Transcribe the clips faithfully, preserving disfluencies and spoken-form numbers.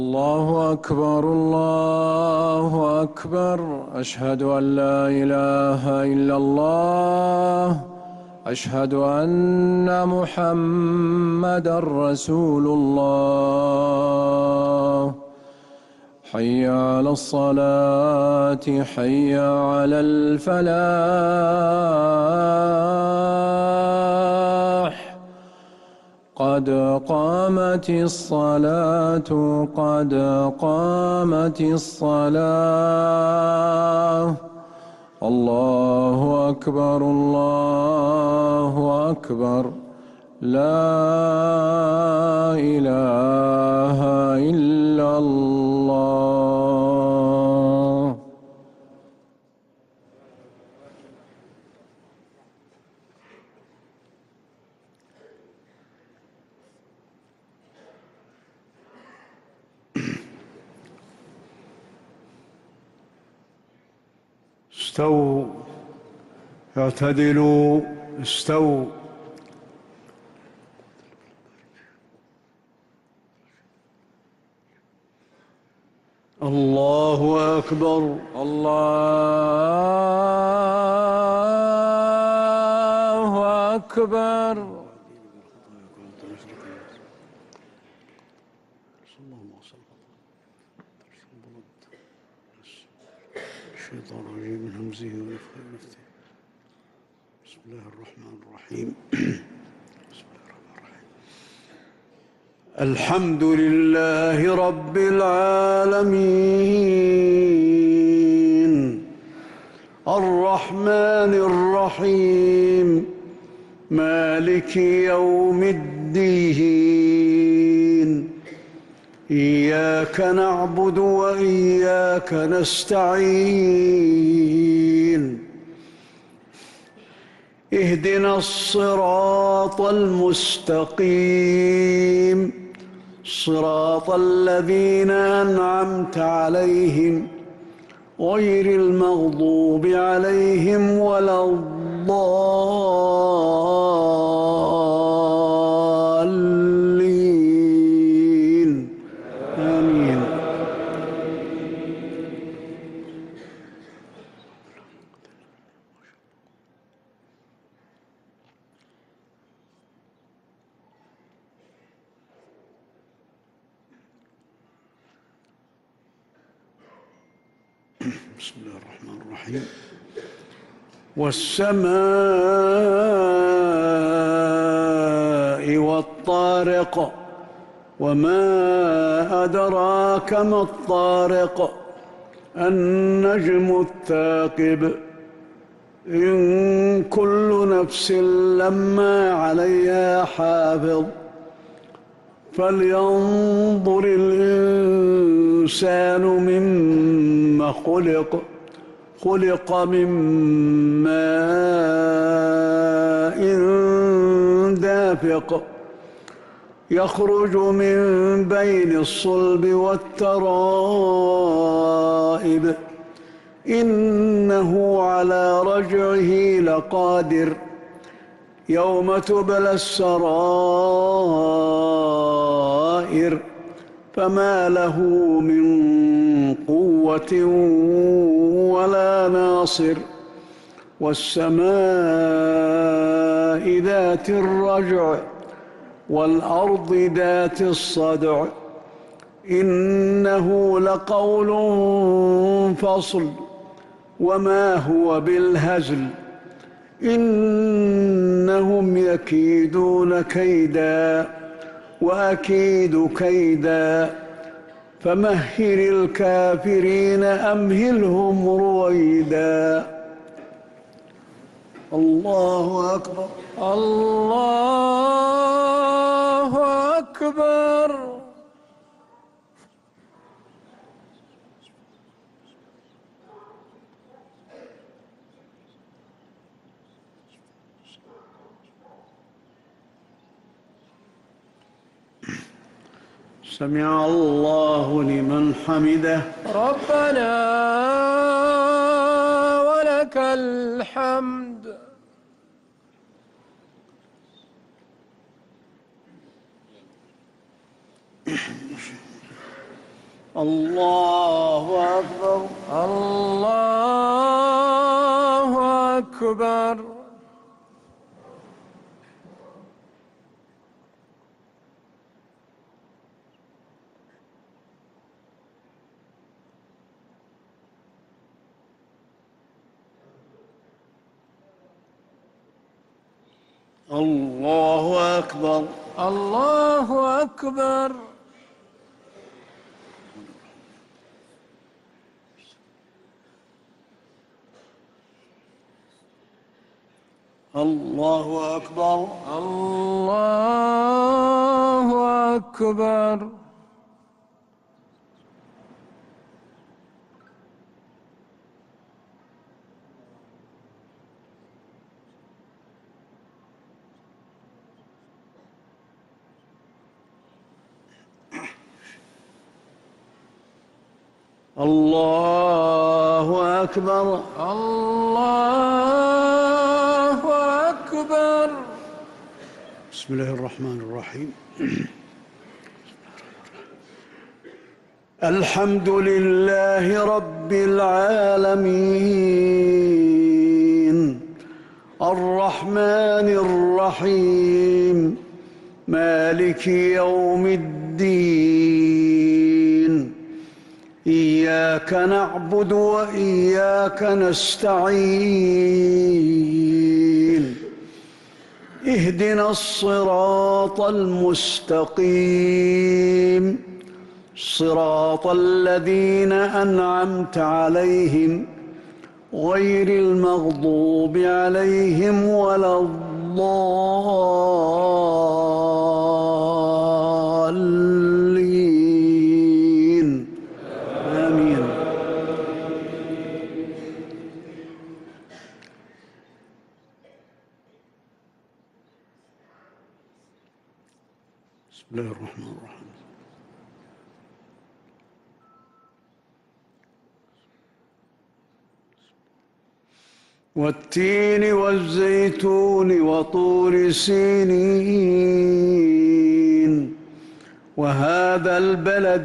الله أكبر الله أكبر أشهد أن لا إله إلا الله أشهد أن محمدًا رسول الله حي على الصلاة حي على الفلاح قد قامت الصلاة قد قامت الصلاة الله أكبر الله أكبر لا إله إلا الله. استووا اعتدلوا استووا. الله أكبر الله أكبر. الشيطان الرجيم من همزه ونفخه ونفثه. بسم الله الرحمن الرحيم. بسم الله الرحمن الرحيم. الحمد لله رب العالمين الرحمن الرحيم مالك يوم الدين إياك نعبد وإياك نستعين اهدنا الصراط المستقيم صراط الذين أنعمت عليهم غير المغضوب عليهم ولا الضالين آمين. بسم الله الرحمن الرحيم. والسماء والطارق وما أدراك ما الطارق النجم الثاقب إن كل نفس لما عليها حافظ فلينظر الإنسان مما خلق خلق من ماء دافق يخرج من بين الصلب والترائب إنه على رجعه لقادر يوم تبلى السرائر فما له من قوة ولا ناصر والسماء ذات الرجع والأرض ذات الصدع إنه لقول فصل وما هو بالهزل إنهم يكيدون كيدا وأكيد كيدا فمهل الكافرين أمهلهم رويدا. الله أكبر الله أكبر. سمع الله لمن حمده ربنا ولك الحمد. الله أكبر. الله أكبر. الله أكبر. الله أكبر. الله أكبر. الله أكبر. الله أكبر. الله أكبر. بسم الله الرحمن الرحيم. الحمد لله رب العالمين الرحمن الرحيم مالك يوم الدين إياك نعبد وإياك نستعين اهدنا الصراط المستقيم صراط الذين أنعمت عليهم غير المغضوب عليهم ولا الضالين آمين. بسم الله الرحمن الرحيم. والتين والزيتون وطور سينين وهذا البلد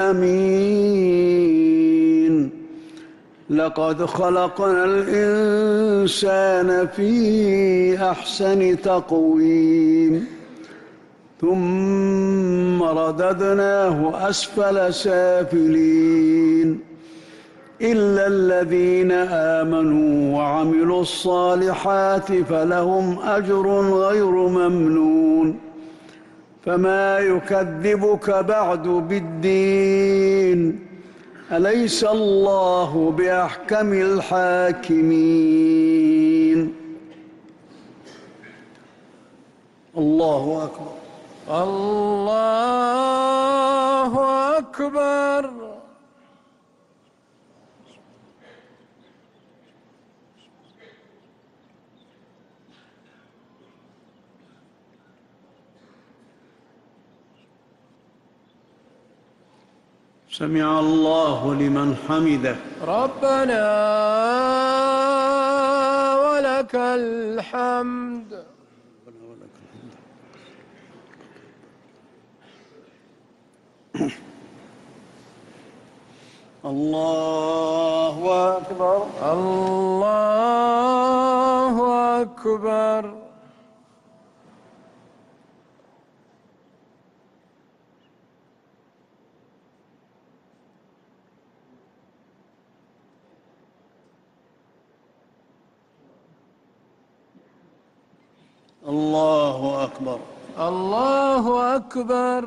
الأمين لقد خلقنا الإنسان في أحسن تقويم ثم رددناه أسفل سافلين إلا الذين آمنوا وعملوا الصالحات فلهم أجر غير ممنون فما يكذبك بعد بالدين أليس الله بأحكم الحاكمين. الله أكبر. الله أكبر. سمع الله لمن حمده. ربنا ولك الحمد. الله أكبر. الله أكبر. الله أكبر. الله أكبر.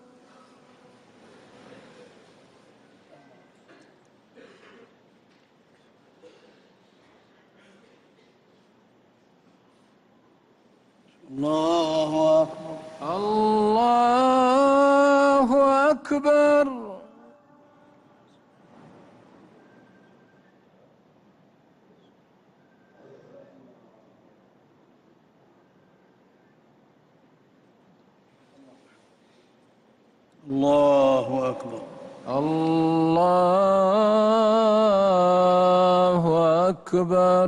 الله أكبر. الله أكبر. الله أكبر. الله أكبر.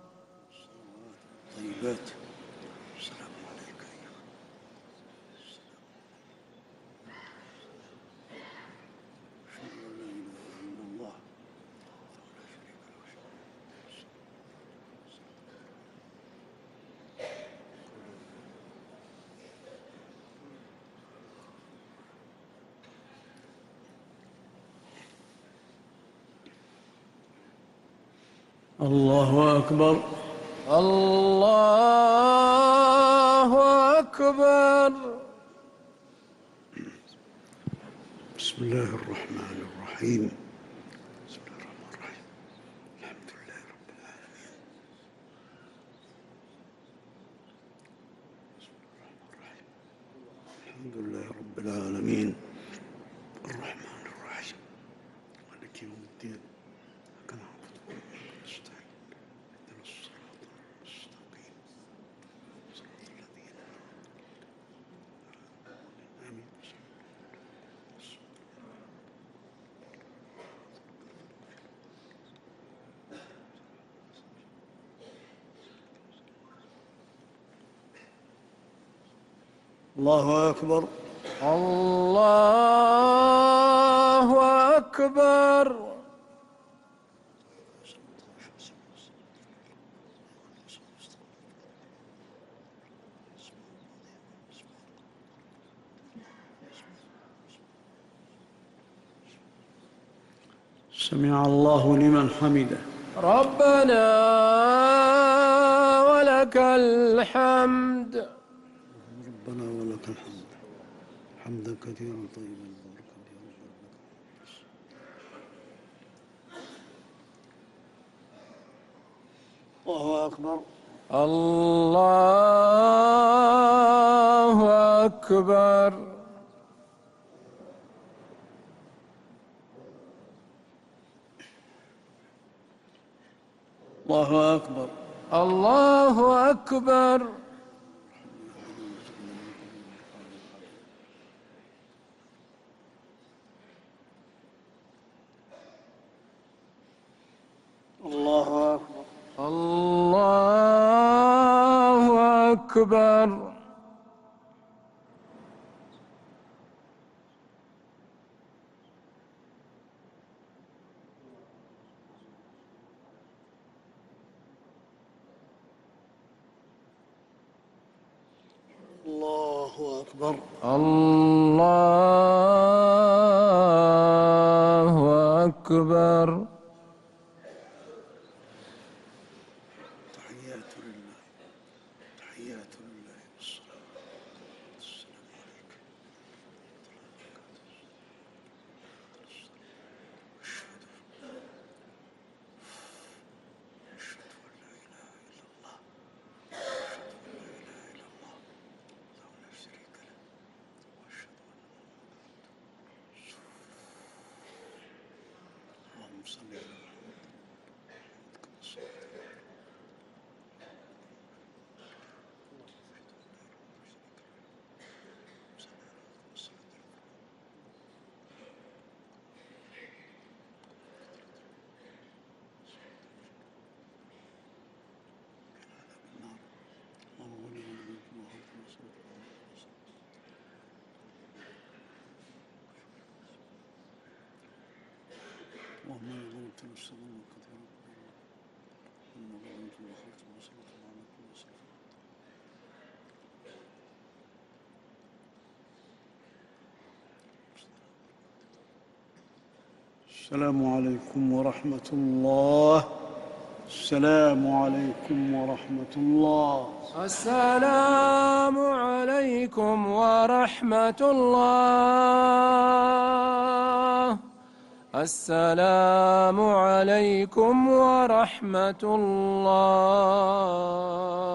طيبات. السلام عليك أيها السلام الله أكبر. الله أكبر. بسم الله الرحمن الرحيم. بسم الله الرحمن الرحيم. الحمد لله رب العالمين. بسم الله الرحمن الرحيم. الحمد لله رب العالمين الرحمن الرحيم مالك يوم الدين. إياك نعبد وإياك نستعين اهدنا الصراط المستقيم صراط الذين أنعمت عليهم آمين. الله أكبر. الله أكبر. سمع الله لمن حمده. ربنا ولك الحمد. ربنا ولك الحمد حمدا كثيرا طيبا مباركا فيه. الله أكبر. الله أكبر. الله أكبر. الله أكبر. الله أكبر. الله أكبر. الله أكبر. الله أكبر. تحيات لله تحيات لله والصلاة والسلام عليك. أشهد أشهد أن لا إله إلا الله. أشهد أن لا إله إلا الله وحده لا شريك له. وأشهد أن محمدا اللهم صل على محمد كما صليت على اللهم إني ظلمت نفسي ظلما كثيرا إنه ظلمت وأخرت وصلت على كل صفة. السلام عليكم ورحمة الله. السلام عليكم ورحمة الله. السلام عليكم ورحمة الله. السلام عليكم ورحمة الله.